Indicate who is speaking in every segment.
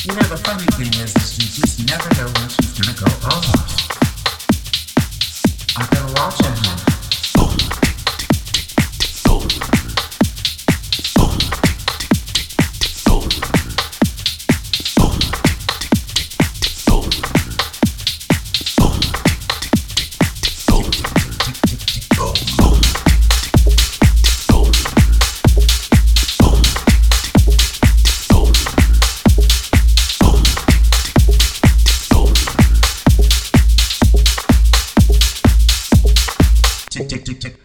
Speaker 1: The funny thing is you just never know when she's gonna go off. I've been watching her. Tick, tick, tick, tick.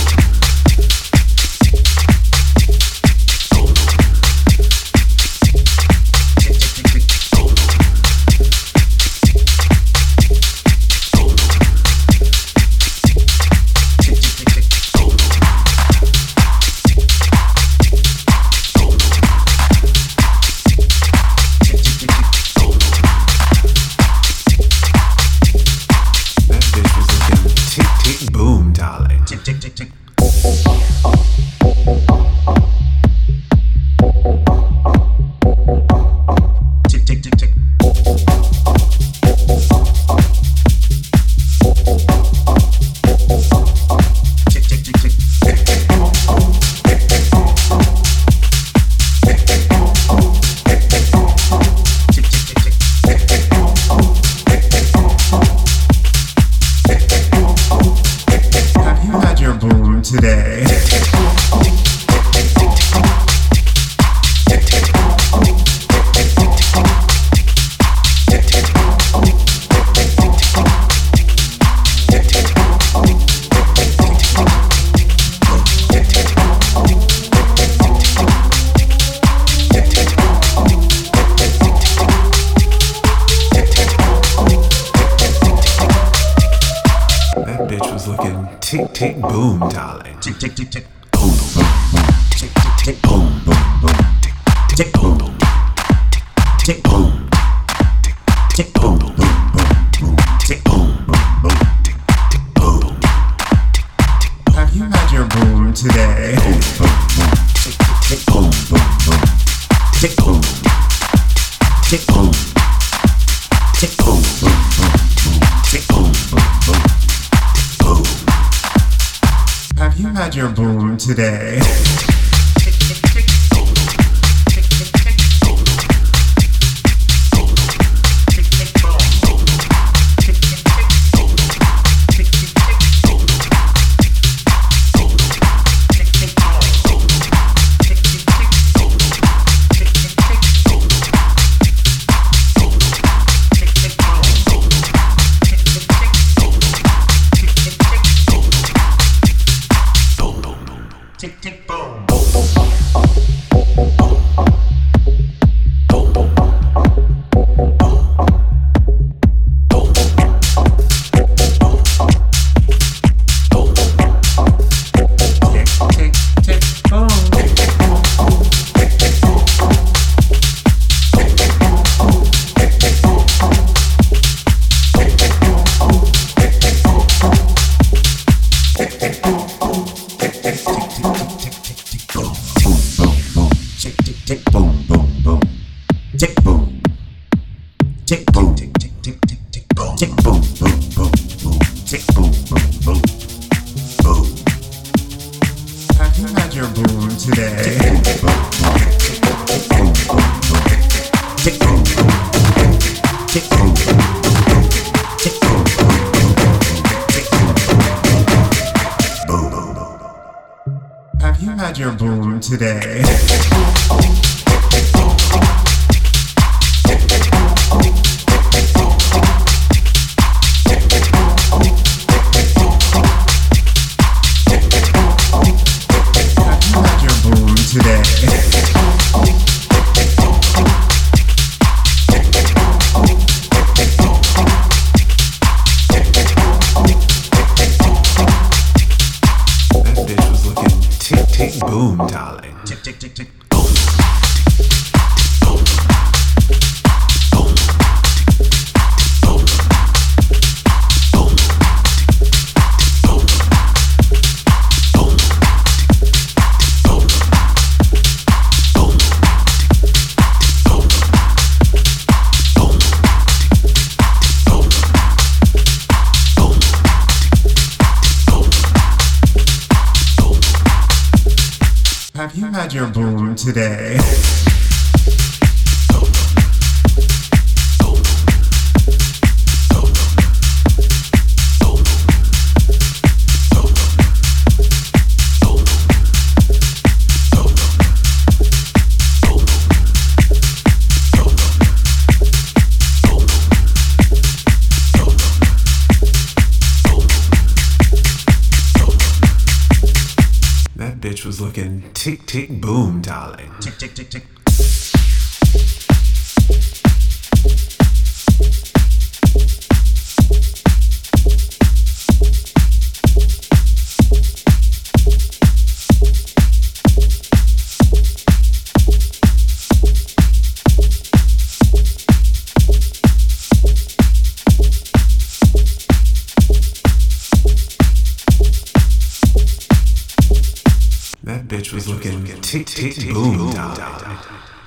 Speaker 1: Tick, tick, tick, tick. Tick, tick, tick, tick. Tick, tick, tick, tick. Boom today. That bitch was looking tick, tick, boom, darling. Tick, tick, tick, tick. Boom, boom, boom. Tick, tick, tick. Boom, boom, boom. Tick, tick, boom, boom. Tick, boom. Tick, boom, boom, boom. Tick, boom, boom, boom. Tick, tick, boom. Have you had your boom today? Boom, boom, boom. Tick, tick, boom, boom, boom. Tick, boom. Tick, boom. Tick, boom, boom, boom. Tick, boom, boom, boom. Have you had your boom today? Tick, tick, boom. Tick, boom, boom, boom. Tick, boom. Tick, boom. Tick, tick, tick, tick, tick, boom. Tick, boom, boom, boom, boom. Tick, boom, boom, boom. Boom. Have you had your boom today? Tick, boom, boom, boom, boom, boom. Tick, boom, boom, tick, boom, boom, tick, boom, boom, tick, boom, boom, boom. Have you had your boom today? Today. That bitch was looking tick, tick, boom, darling. Tick, tick, tick, tick, boom.
Speaker 2: had your boom today?
Speaker 1: That bitch was looking tick tick boom, darling. Tick tick tick tick. That bitch was looking tick tick boom, darling.